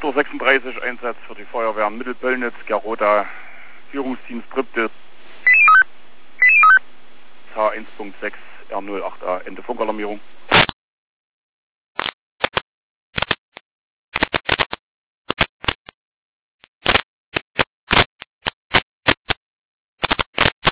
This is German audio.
8:36 Uhr, Einsatz für die Feuerwehr Mittelböllnitz, Gerota, Führungsdienst Tripte, H1.6 R08A, Ende Funkalarmierung.